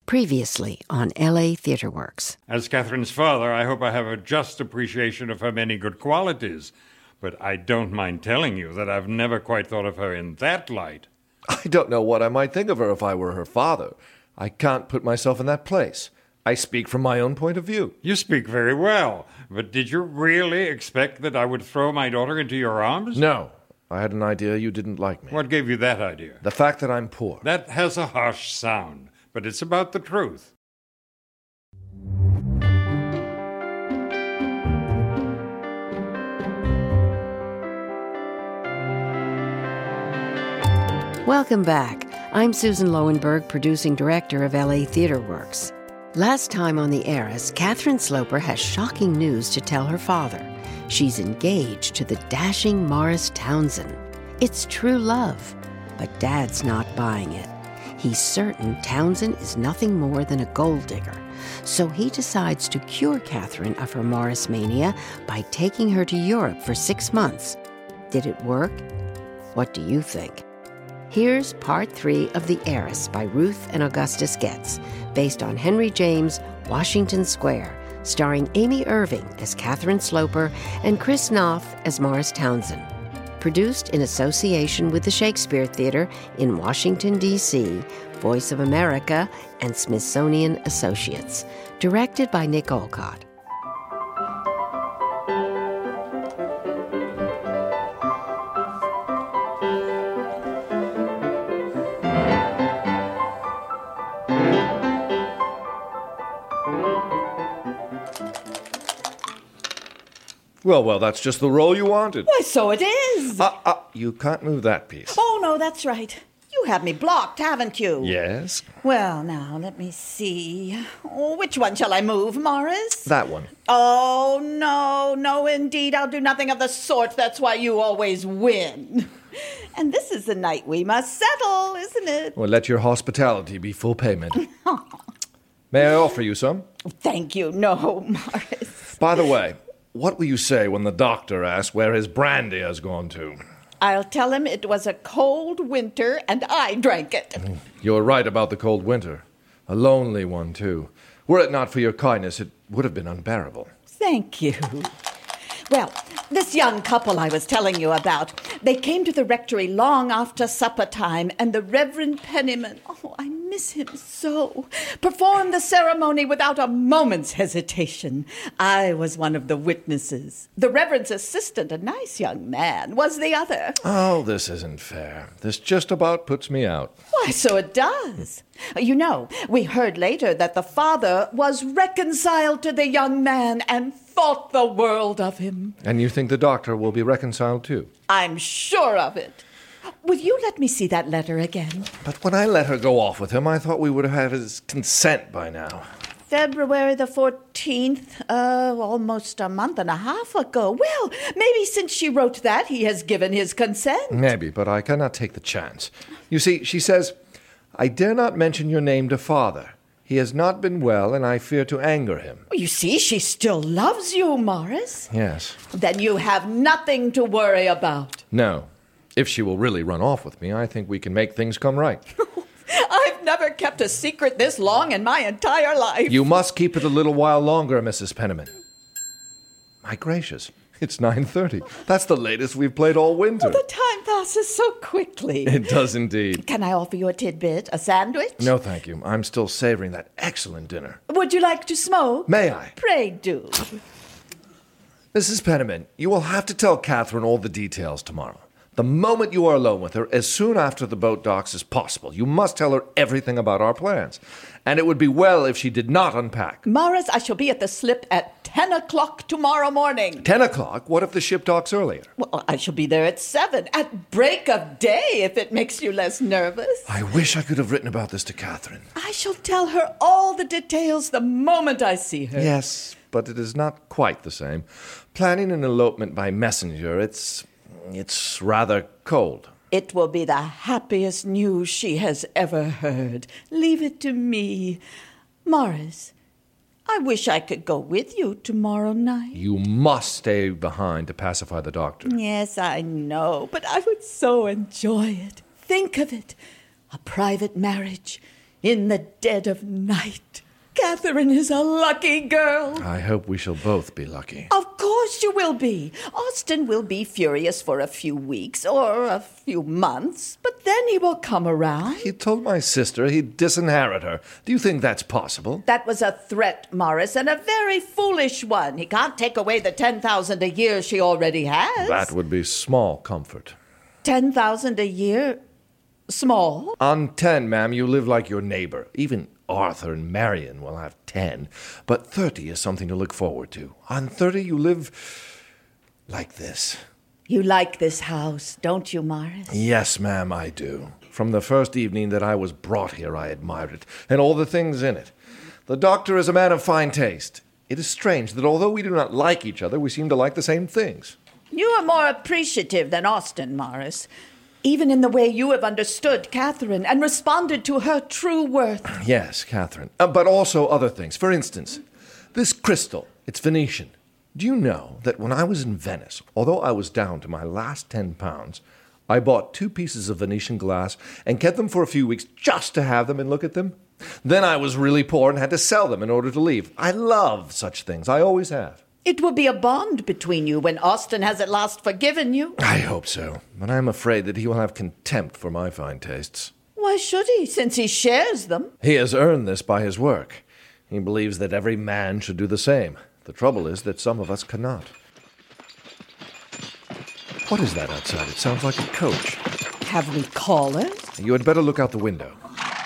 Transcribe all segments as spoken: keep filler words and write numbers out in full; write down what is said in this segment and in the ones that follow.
Previously on L A Theatre Works. As Catherine's father, I hope I have a just appreciation of her many good qualities. But I don't mind telling you that I've never quite thought of her in that light. I don't know what I might think of her if I were her father. I can't put myself in that place. I speak from my own point of view. You speak very well, but did you really expect that I would throw my daughter into your arms? No. I had an idea you didn't like me. What gave you that idea? The fact that I'm poor. That has a harsh sound, but it's about the truth. Welcome back. I'm Susan Lowenberg, producing director of L A Theatre Works. Last time on The Heiress, Catherine Sloper has shocking news to tell her father. She's engaged to the dashing Morris Townsend. It's true love, but Dad's not buying it. He's certain Townsend is nothing more than a gold digger, so he decides to cure Catherine of her Morris mania by taking her to Europe for six months. Did it work? What do you think? Here's part three of The Heiress by Ruth and Augustus Getz, based on Henry James' Washington Square, starring Amy Irving as Catherine Sloper and Chris Knopf as Morris Townsend. Produced in association with the Shakespeare Theatre in Washington, D C, Voice of America, and Smithsonian Associates. Directed by Nick Olcott. Well, well, that's just the role you wanted. Why, so it is. Uh, uh, you can't move that piece. Oh, no, that's right. You have me blocked, haven't you? Yes? Well, now, let me see. Oh, which one shall I move, Morris? That one. Oh, no, no, indeed. I'll do nothing of the sort. That's why you always win. And this is the night we must settle, isn't it? Well, let your hospitality be full payment. May I offer you some? Thank you. No, Morris. By the way, what will you say when the doctor asks where his brandy has gone to? I'll tell him it was a cold winter and I drank it. You're right about the cold winter. A lonely one, too. Were it not for your kindness, it would have been unbearable. Thank you. Well, this young couple I was telling you about, they came to the rectory long after supper time, and the Reverend Penniman, oh, I miss him so, performed the ceremony without a moment's hesitation. I was one of the witnesses. The Reverend's assistant, a nice young man, was the other. Oh, this isn't fair. This just about puts me out. Why, so it does. You know, we heard later that the father was reconciled to the young man and thought the world of him. And you think the doctor will be reconciled, too? I'm sure of it. Will you let me see that letter again? But when I let her go off with him, I thought we would have had his consent by now. February the fourteenth, uh, almost a month and a half ago. Well, maybe since she wrote that, he has given his consent. Maybe, but I cannot take the chance. You see, she says, I dare not mention your name to father. He has not been well, and I fear to anger him. You see, she still loves you, Morris. Yes. Then you have nothing to worry about. No. If she will really run off with me, I think we can make things come right. I've never kept a secret this long in my entire life. You must keep it a little while longer, Missus Penniman. My gracious, it's nine thirty. That's the latest we've played all winter. Oh, the time passes so quickly. It does indeed. Can I offer you a tidbit, a sandwich? No, thank you. I'm still savoring that excellent dinner. Would you like to smoke? May I? Pray do. Missus Penniman, you will have to tell Catherine all the details tomorrow. The moment you are alone with her, as soon after the boat docks as possible, you must tell her everything about our plans. And it would be well if she did not unpack. Morris, I shall be at the slip at ten o'clock tomorrow morning. Ten o'clock? What if the ship docks earlier? Well, I shall be there at seven, at break of day, if it makes you less nervous. I wish I could have written about this to Catherine. I shall tell her all the details the moment I see her. Yes, but it is not quite the same. Planning an elopement by messenger, it's... it's rather cold. It will be the happiest news she has ever heard. Leave it to me. Morris, I wish I could go with you tomorrow night. You must stay behind to pacify the doctor. Yes, I know, but I would so enjoy it. Think of it. A private marriage. in the dead of night. Catherine is a lucky girl. I hope we shall both be lucky. Of course you will be. Austin will be furious for a few weeks or a few months, but then he will come around. He told my sister he'd disinherit her. Do you think that's possible? That was a threat, Morris, and a very foolish one. He can't take away the ten thousand a year she already has. That would be small comfort. Ten thousand a year? Small? On ten, ma'am, you live like your neighbor. Even Arthur and Marion will have ten, but thirty is something to look forward to. On thirty, you live like this. You like this house, don't you, Morris? Yes, ma'am, I do. From the first evening that I was brought here, I admired it, and all the things in it. The doctor is a man of fine taste. It is strange that although we do not like each other, we seem to like the same things. You are more appreciative than Austin, Morris. Even in the way you have understood Catherine and responded to her true worth. Yes, Catherine. Uh, but also other things. For instance, this crystal, it's Venetian. Do you know that when I was in Venice, although I was down to my last ten pounds, I bought two pieces of Venetian glass and kept them for a few weeks just to have them and look at them? Then I was really poor and had to sell them in order to leave. I love such things. I always have. It will be a bond between you when Austin has at last forgiven you. I hope so, but I am afraid that he will have contempt for my fine tastes. Why should he, since he shares them? He has earned this by his work. He believes that every man should do the same. The trouble is that some of us cannot. What is that outside? It sounds like a coach. Have we callers? You had better look out the window.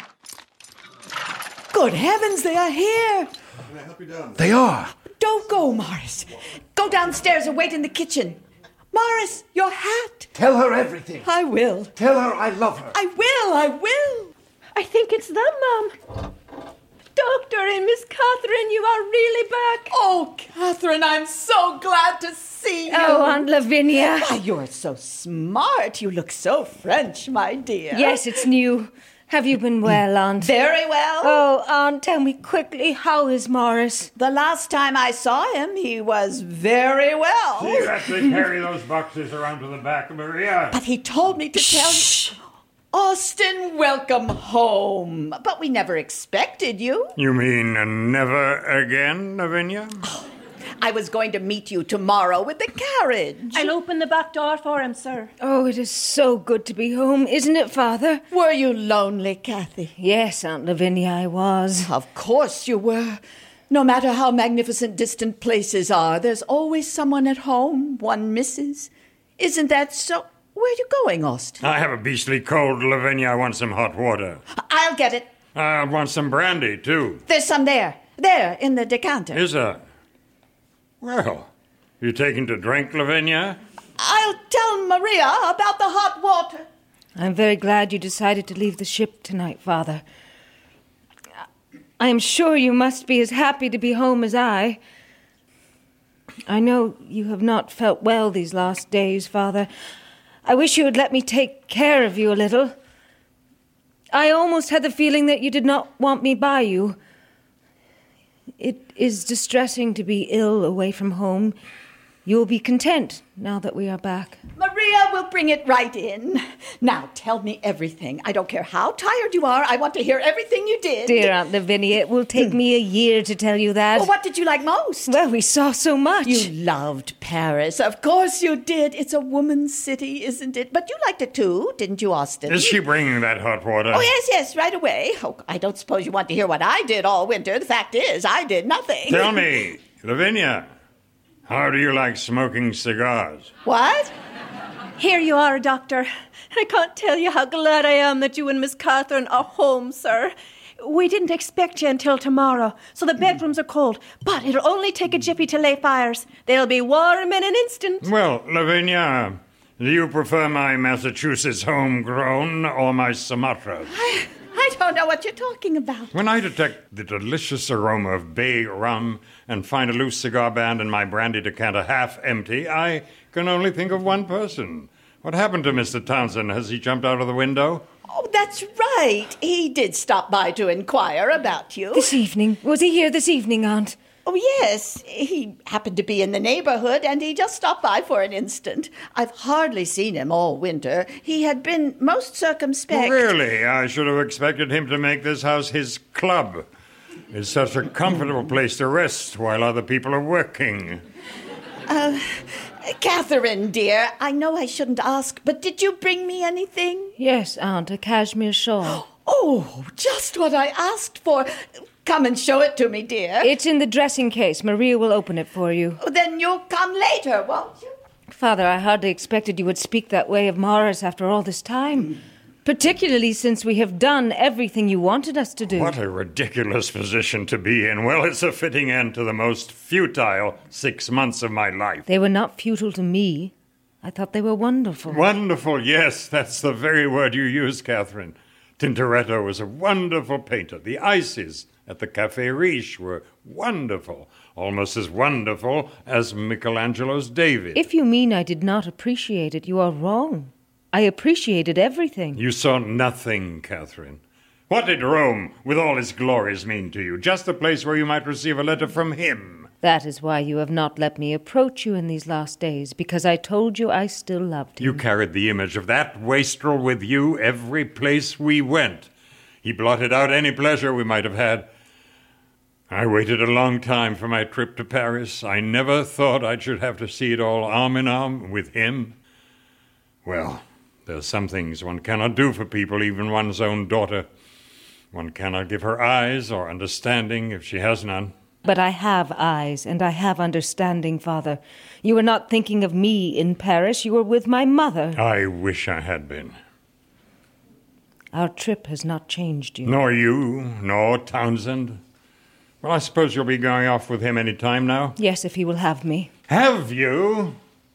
Good heavens, they are here! Can I help you down? They are! Don't go, Morris. Go downstairs and wait in the kitchen. Morris, your hat. Tell her everything. I will. Tell her I love her. I will, I will. I think it's them, Mum. Doctor and Miss Catherine, you are really back. Oh, Catherine, I'm so glad to see you. Oh, Aunt Lavinia. Why, you're so smart. You look so French, my dear. Yes, it's new. Have you been well, Aunt? Very well. Oh, Aunt, tell me quickly, how is Morris? The last time I saw him, he was very well. You have to carry those boxes around to the back, Maria. But he told me to tell you... Austin, welcome home. But we never expected you. You mean uh, never again, Lavinia? Oh, I was going to meet you tomorrow with the carriage. I'll open the back door for him, sir. Oh, it is so good to be home, isn't it, Father? Were you lonely, Kathy? Yes, Aunt Lavinia, I was. Of course you were. No matter how magnificent distant places are, there's always someone at home one misses. Isn't that so? Where are you going, Austin? I have a beastly cold, Lavinia. I want some hot water. I'll get it. I want some brandy, too. There's some there. There, in the decanter. Is there? Well, you taking to drink, Lavinia? I'll tell Maria about the hot water. I'm very glad you decided to leave the ship tonight, Father. I am sure you must be as happy to be home as I. I know you have not felt well these last days, Father. I wish you would let me take care of you a little. I almost had the feeling that you did not want me by you. It is distressing to be ill away from home. You will be content now that we are back. Maria will bring it right in. Now, tell me everything. I don't care how tired you are. I want to hear everything you did. Dear Aunt Lavinia, it will take me a year to tell you that. Well, what did you like most? Well, we saw so much. You loved Paris. Of course you did. It's a woman's city, isn't it? But you liked it too, didn't you, Austin? Is she bringing that hot water? Oh, yes, yes, right away. Oh, I don't suppose you want to hear what I did all winter. The fact is, I did nothing. Tell me, Lavinia, how do you like smoking cigars? What? Here you are, Doctor. I can't tell you how glad I am that you and Miss Catherine are home, sir. We didn't expect you until tomorrow, so the bedrooms are cold. But it'll only take a jiffy to lay fires. They'll be warm in an instant. Well, Lavinia, do you prefer my Massachusetts homegrown or my Sumatra? I, I don't know what you're talking about. When I detect the delicious aroma of bay rum and find a loose cigar band in my brandy decanter half empty, I can only think of one person. What happened to Mister Townsend? Has he jumped out of the window? Oh, that's right. He did stop by to inquire about you. This evening? Was he here this evening, Aunt? Oh, yes. He happened to be in the neighborhood, and he just stopped by for an instant. I've hardly seen him all winter. He had been most circumspect. Really? I should have expected him to make this house his club. It's such a comfortable place to rest while other people are working. Uh, Catherine, dear, I know I shouldn't ask, but did you bring me anything? Yes, Aunt, a cashmere shawl. Oh, just what I asked for. Come and show it to me, dear. It's in the dressing case. Maria will open it for you. Then you'll come later, won't you? Father, I hardly expected you would speak that way of Morris after all this time. Particularly since we have done everything you wanted us to do. What a ridiculous position to be in. Well, it's a fitting end to the most futile six months of my life. They were not futile to me. I thought they were wonderful. Wonderful, yes. That's the very word you used, Catherine. Tintoretto was a wonderful painter. The ices at the Café Riche were wonderful. Almost as wonderful as Michelangelo's David. If you mean I did not appreciate it, you are wrong. I appreciated everything. You saw nothing, Catherine. What did Rome, with all its glories, mean to you? Just a place where you might receive a letter from him. That is why you have not let me approach you in these last days, because I told you I still loved him. You carried the image of that wastrel with you every place we went. He blotted out any pleasure we might have had. I waited a long time for my trip to Paris. I never thought I should have to see it all arm in arm with him. Well, there are some things one cannot do for people, even one's own daughter. One cannot give her eyes or understanding if she has none. But I have eyes, and I have understanding, Father. You were not thinking of me in Paris. You were with my mother. I wish I had been. Our trip has not changed you. Nor you, nor Townsend. Well, I suppose you'll be going off with him any time now? Yes, if he will have me. Have you?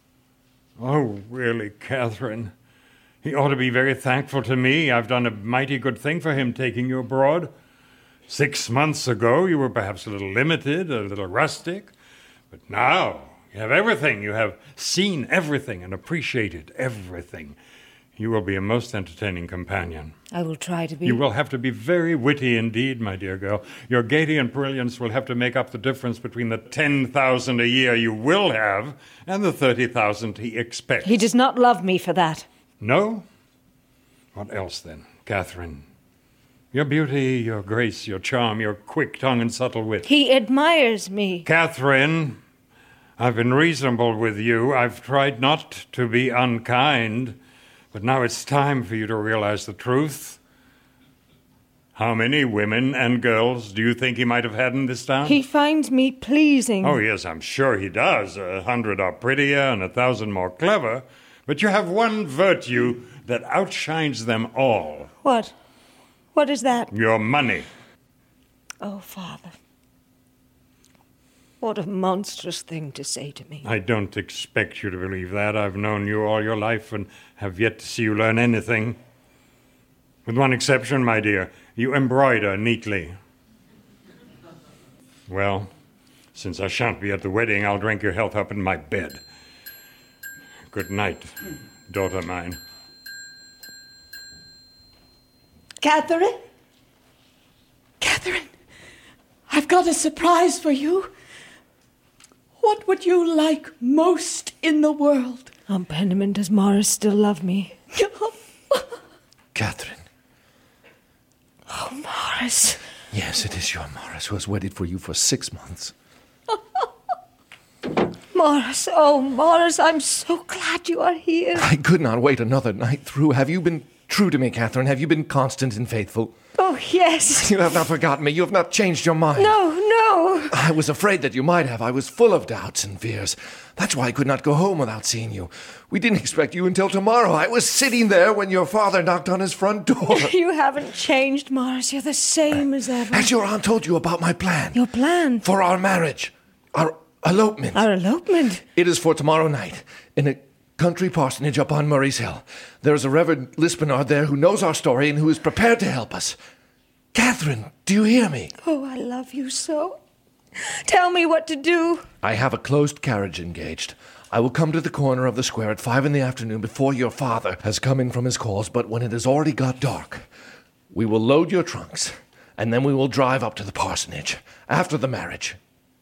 Oh, really, Catherine? He ought to be very thankful to me. I've done a mighty good thing for him taking you abroad. Six months ago, you were perhaps a little limited, a little rustic. But now, you have everything. You have seen everything and appreciated everything. You will be a most entertaining companion. I will try to be. You will have to be very witty indeed, my dear girl. Your gaiety and brilliance will have to make up the difference between the ten thousand a year you will have and the thirty thousand he expects. He does not love me for that. No? What else, then, Catherine? Your beauty, your grace, your charm, your quick tongue and subtle wit. He admires me. Catherine, I've been reasonable with you. I've tried not to be unkind. But now it's time for you to realize the truth. How many women and girls do you think he might have had in this town? He finds me pleasing. Oh, yes, I'm sure he does. A hundred are prettier and a thousand more clever. But you have one virtue that outshines them all. What? What is that? Your money. Oh, Father. What a monstrous thing to say to me. I don't expect you to believe that. I've known you all your life and have yet to see you learn anything. With one exception, my dear, you embroider neatly. Well, since I shan't be at the wedding, I'll drink your health up in my bed. Good night, daughter mine. Catherine? Catherine, I've got a surprise for you. What would you like most in the world? Aunt Penniman, does Morris still love me? Catherine. Oh, Morris. Yes, it is your Morris who has waited for you for six months. Morris, oh, Morris, I'm so glad you are here. I could not wait another night through. Have you been true to me, Catherine? Have you been constant and faithful? Oh, yes. You have not forgotten me. You have not changed your mind. No, no. I was afraid that you might have. I was full of doubts and fears. That's why I could not go home without seeing you. We didn't expect you until tomorrow. I was sitting there when your father knocked on his front door. You haven't changed, Morris. You're the same as ever. Has your aunt told you about my plan? Your plan? For our marriage. Our elopement. Our elopement? It is for tomorrow night, in a country parsonage up on Murray's Hill. There is a Reverend Lispenard there who knows our story and who is prepared to help us. Catherine, do you hear me? Oh, I love you so. Tell me what to do. I have a closed carriage engaged. I will come to the corner of the square at five in the afternoon before your father has come in from his calls, but when it has already got dark, we will load your trunks, and then we will drive up to the parsonage after the marriage.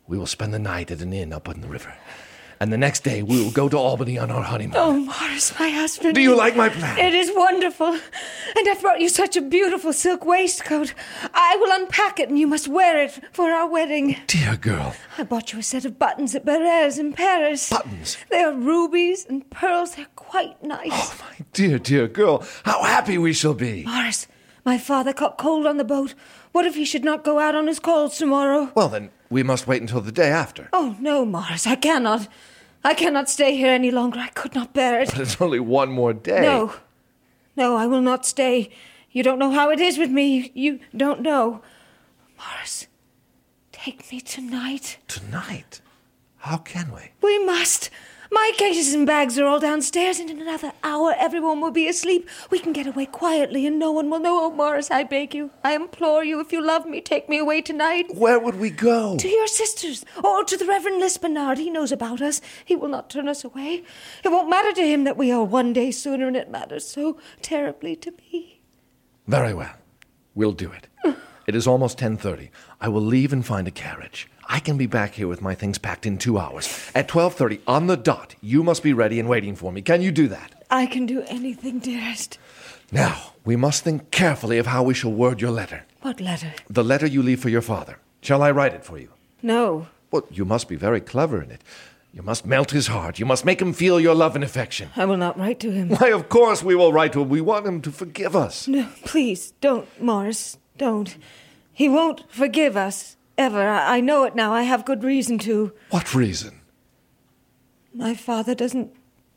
We will spend the night at an inn up on the river. And the next day we will go to Albany on our honeymoon. Oh, Morris, my husband. Do you like my plan? It is wonderful. And I've brought you such a beautiful silk waistcoat. I will unpack it and you must wear it for our wedding. Dear girl. I bought you a set of buttons at Barrères in Paris. Buttons? They are rubies and pearls. They're quite nice. Oh, my dear, dear girl. How happy we shall be. Morris, my father caught cold on the boat. What if he should not go out on his calls tomorrow? Well, then we must wait until the day after. Oh, no, Morris, I cannot. I cannot stay here any longer. I could not bear it. But it's only one more day. No. No, I will not stay. You don't know how it is with me. You don't know. Morris, take me tonight. Tonight? How can we? We must. My cases and bags are all downstairs, and in another hour everyone will be asleep. We can get away quietly, and no one will know. Oh, Morris, I beg you. I implore you, if you love me, take me away tonight. Where would we go? To your sister's, or to the Reverend Lispenard. He knows about us. He will not turn us away. It won't matter to him that we are one day sooner, and it matters so terribly to me. Very well. We'll do it. It is almost ten thirty. I will leave and find a carriage. I can be back here with my things packed in two hours. At twelve thirty, on the dot, you must be ready and waiting for me. Can you do that? I can do anything, dearest. Now, we must think carefully of how we shall word your letter. What letter? The letter you leave for your father. Shall I write it for you? No. Well, you must be very clever in it. You must melt his heart. You must make him feel your love and affection. I will not write to him. Why, of course we will write to him. We want him to forgive us. No, please, don't, Morris. Don't. He won't forgive us. Ever. I, I know it now. I have good reason to. What reason? My father doesn't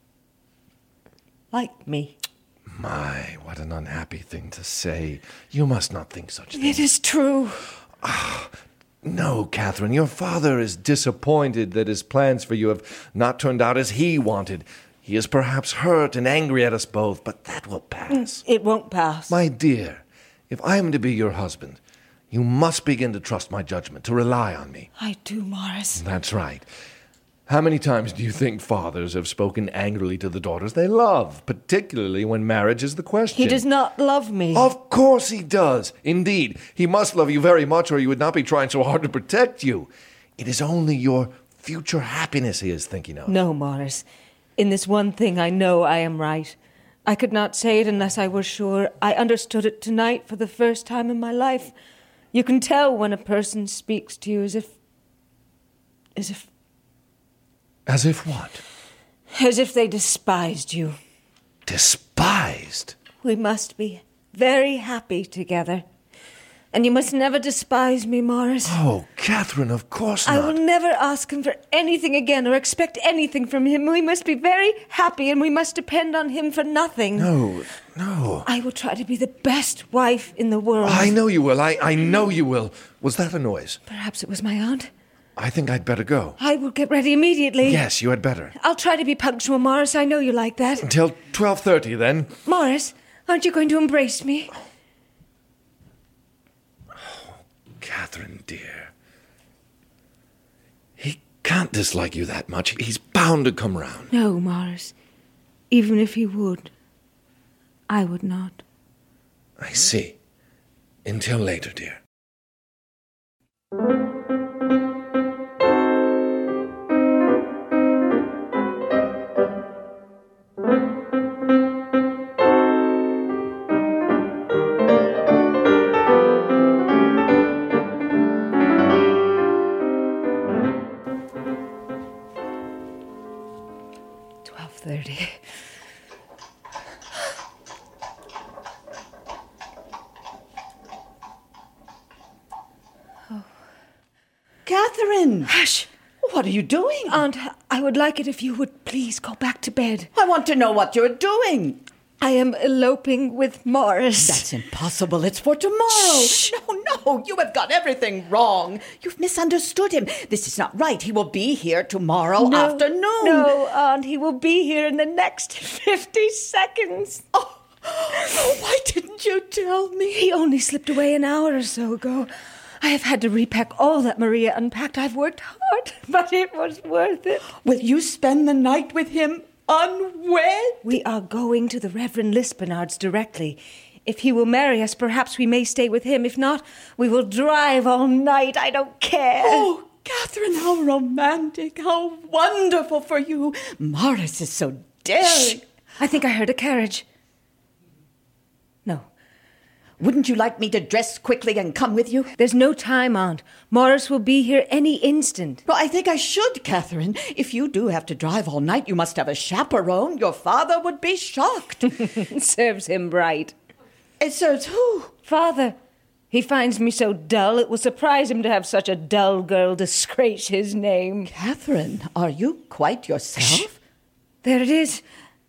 like me. My, what an unhappy thing to say. You must not think such things. It is true. Ah, no, Catherine. Your father is disappointed that his plans for you have not turned out as he wanted. He is perhaps hurt and angry at us both, but that will pass. It won't pass. My dear, if I am to be your husband, you must begin to trust my judgment, to rely on me. I do, Morris. That's right. How many times do you think fathers have spoken angrily to the daughters they love, particularly when marriage is the question? He does not love me. Of course he does. Indeed, he must love you very much, or he would not be trying so hard to protect you. It is only your future happiness he is thinking of. No, Morris. In this one thing I know I am right. I could not say it unless I were sure. I understood it tonight for the first time in my life. You can tell when a person speaks to you as if... as if... As if what? As if they despised you. Despised? We must be very happy together. And you must never despise me, Morris. Oh, Catherine, of course not. I will never ask him for anything again or expect anything from him. We must be very happy and we must depend on him for nothing. No, no. I will try to be the best wife in the world. I know you will. I, I know you will. Was that a noise? Perhaps it was my aunt. I think I'd better go. I will get ready immediately. Yes, you had better. I'll try to be punctual, Morris. I know you like that. Until twelve thirty, then. Morris, aren't you going to embrace me? Oh, Catherine, dear. He can't dislike you that much. He's bound to come round. No, Morris. Even if he would, I would not. I see. Until later, dear. twelve thirty. Catherine! Hush! What are you doing? Aunt, I would like it if you would please go back to bed. I want to know what you're doing. I am eloping with Morris. That's impossible. It's for tomorrow. Shh. No, no, you have got everything wrong. You've misunderstood him. This is not right. He will be here tomorrow no, afternoon. No, Aunt, he will be here in the next fifty seconds. Oh, why didn't you tell me? He only slipped away an hour or so ago. I have had to repack all that Maria unpacked. I've worked hard, but it was worth it. Will you spend the night with him unwed? We are going to the Reverend Lispenard's directly. If he will marry us, perhaps we may stay with him. If not, we will drive all night. I don't care. Oh, Catherine, how romantic, how wonderful for you. Morris is so daring. Shh. I think I heard a carriage. No. Wouldn't you like me to dress quickly and come with you? There's no time, Aunt. Morris will be here any instant. Well, I think I should, Catherine. If you do have to drive all night, you must have a chaperone. Your father would be shocked. Serves him right. It serves who? Father. He finds me so dull, it will surprise him to have such a dull girl disgrace his name. Catherine, are you quite yourself? Shh. There it is.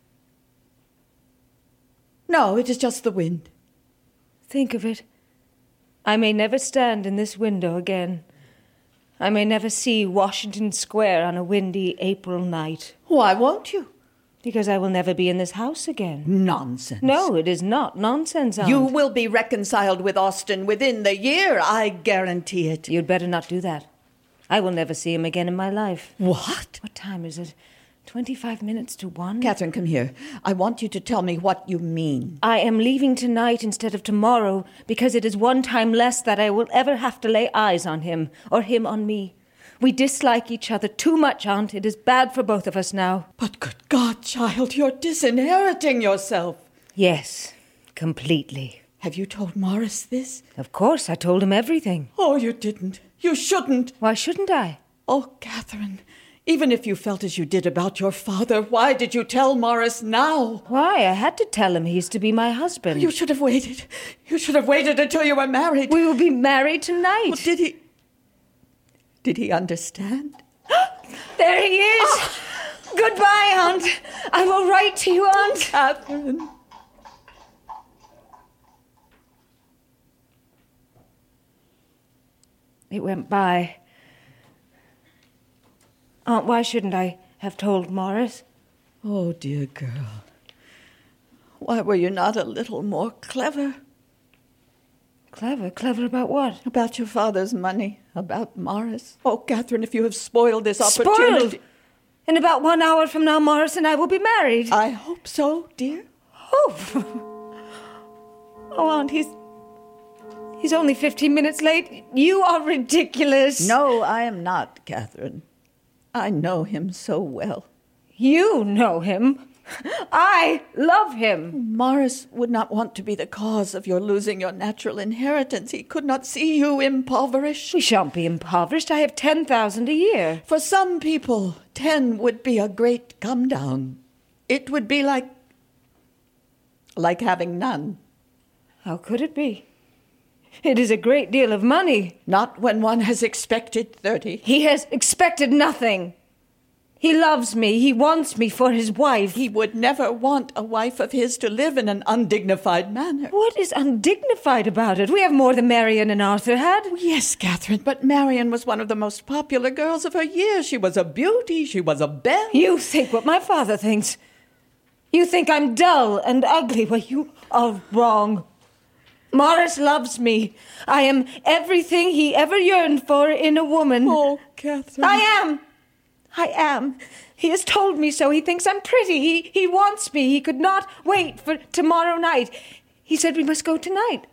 No, it is just the wind. Think of it. I may never stand in this window again. I may never see Washington Square on a windy April night. Why won't you? Because I will never be in this house again. Nonsense. No, it is not nonsense, Aunt. You will be reconciled with Austin within the year, I guarantee it. You'd better not do that. I will never see him again in my life. What? What time is it? Twenty-five minutes to one? Catherine, come here. I want you to tell me what you mean. I am leaving tonight instead of tomorrow because it is one time less that I will ever have to lay eyes on him or him on me. We dislike each other too much, Aunt. It is bad for both of us now. But good God, child, you're disinheriting yourself. Yes, completely. Have you told Morris this? Of course, I told him everything. Oh, you didn't. You shouldn't. Why shouldn't I? Oh, Catherine, even if you felt as you did about your father, why did you tell Morris now? Why? I had to tell him he's to be my husband. You should have waited. You should have waited until you were married. We will be married tonight. Well, did he... Did he understand? There he is. Oh. Goodbye, Aunt. I will write to you, Aunt. Catherine. It went by. Aunt, why shouldn't I have told Morris? Oh, dear girl. Why were you not a little more clever? Clever? Clever about what? About your father's money. About Morris. Oh, Catherine, if you have spoiled this opportunity... Spoiled? In about one hour from now, Morris and I will be married. I hope so, dear. Oh. Oh, Aunt, he's... He's only fifteen minutes late. You are ridiculous. No, I am not, Catherine. I know him so well. You know him. I love him. Morris would not want to be the cause of your losing your natural inheritance. He could not see you impoverished. We shan't be impoverished. I have ten thousand a year. For some people, ten would be a great come down. It would be like... like having none. How could it be? It is a great deal of money. Not when one has expected thirty. He has expected nothing. He loves me. He wants me for his wife. He would never want a wife of his to live in an undignified manner. What is undignified about it? We have more than Marian and Arthur had. Yes, Catherine, but Marian was one of the most popular girls of her year. She was a beauty. She was a belle. You think what my father thinks. You think I'm dull and ugly. Well, you are wrong. Morris loves me. I am everything he ever yearned for in a woman. Oh, Catherine. I am. I am. He has told me so. He thinks I'm pretty. He he wants me. He could not wait for tomorrow night. He said we must go tonight.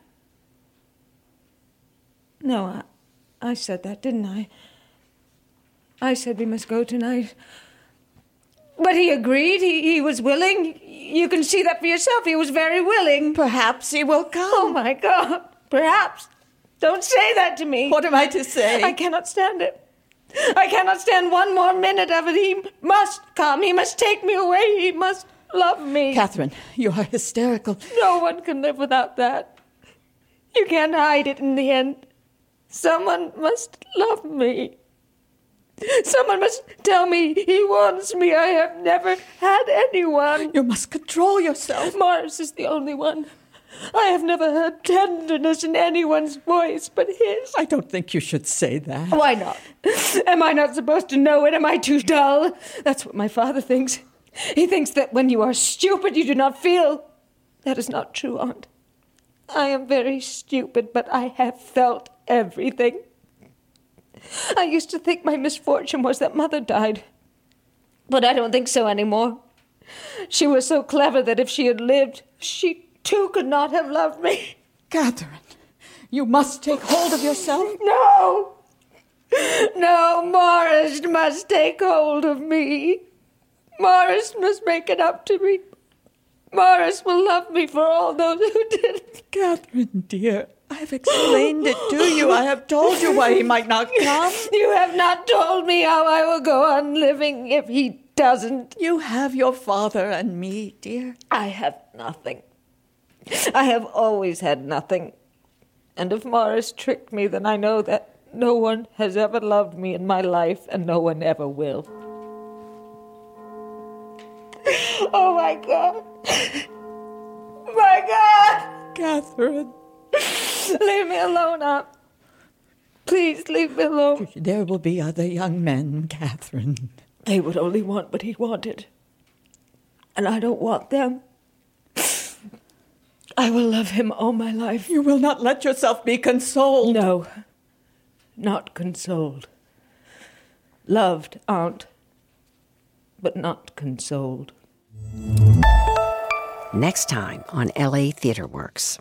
No, I, I said that, didn't I? I said we must go tonight. But he agreed. He, he was willing. You can see that for yourself. He was very willing. Perhaps he will come. Oh, my God. Perhaps. Don't say that to me. What am I to say? I cannot stand it. I cannot stand one more minute of it. He must come. He must take me away. He must love me. Catherine, you are hysterical. No one can live without that. You can't hide it in the end. Someone must love me. Someone must tell me he wants me. I have never had anyone. You must control yourself. Morris is the only one. I have never heard tenderness in anyone's voice but his. I don't think you should say that. Why not? Am I not supposed to know it? Am I too dull? That's what my father thinks. He thinks that when you are stupid, you do not feel. That is not true, Aunt. I am very stupid, but I have felt everything. I used to think my misfortune was that Mother died. But I don't think so anymore. She was so clever that if she had lived, she too could not have loved me. Catherine, you must take hold of yourself. No! No, Morris must take hold of me. Morris must make it up to me. Morris will love me for all those who did. Catherine, dear, I have explained it to you. I have told you why he might not come. You have not told me how I will go on living if he doesn't. You have your father and me, dear. I have nothing. I have always had nothing. And if Morris tricked me, then I know that no one has ever loved me in my life, and no one ever will. Oh, my God. My God! Catherine. Leave me alone, Aunt. Please leave me alone. There will be other young men, Catherine. They would only want what he wanted. And I don't want them. I will love him all my life. You will not let yourself be consoled. No, not consoled. Loved, Aunt, but not consoled. Next time on L A Theatre Works.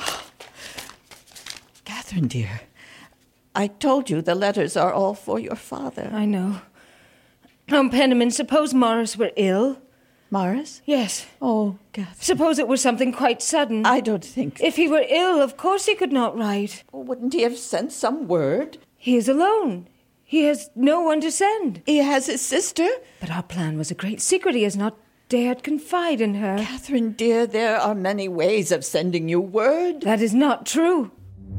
Catherine, dear, I told you the letters are all for your father. I know. Oh, Penniman, suppose Morris were ill. Morris? Yes. Oh, Catherine. Suppose it was something quite sudden. I don't think so. If he were ill, of course he could not write. Wouldn't he have sent some word? He is alone. He has no one to send. He has his sister. But our plan was a great secret. He has not dared confide in her. Catherine, dear, there are many ways of sending you word. That is not true.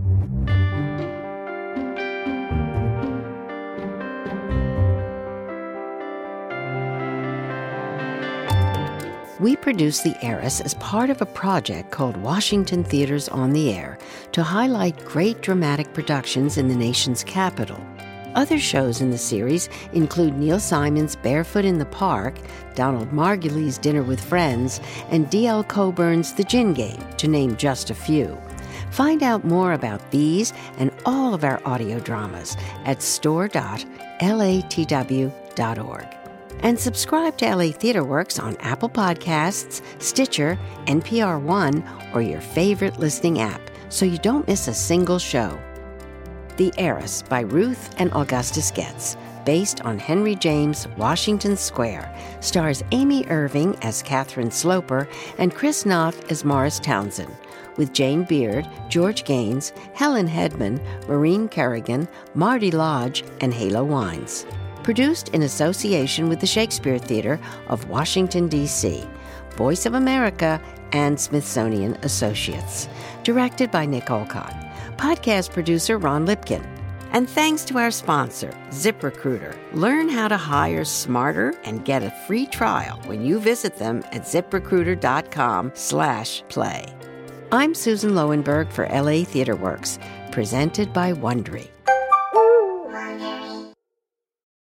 We produce The Heiress as part of a project called Washington Theaters on the Air to highlight great dramatic productions in the nation's capital. Other shows in the series include Neil Simon's Barefoot in the Park, Donald Margulies' Dinner with Friends, and D L Coburn's The Gin Game, to name just a few. Find out more about these and all of our audio dramas at store dot latw dot org. And subscribe to L A Theatre Works on Apple Podcasts, Stitcher, N P R One, or your favorite listening app so you don't miss a single show. The Heiress by Ruth and Augustus Getz, based on Henry James' Washington Square, stars Amy Irving as Catherine Sloper and Chris Noth as Morris Townsend, with Jane Beard, George Gaines, Helen Hedman, Maureen Kerrigan, Marty Lodge, and Halo Wines. Produced in association with the Shakespeare Theatre of Washington, D C, Voice of America, and Smithsonian Associates. Directed by Nick Olcott. Podcast producer Ron Lipkin. And thanks to our sponsor, ZipRecruiter. Learn how to hire smarter and get a free trial when you visit them at ziprecruiter.com slash play. I'm Susan Lowenberg for L A Theatre Works, presented by Wondery.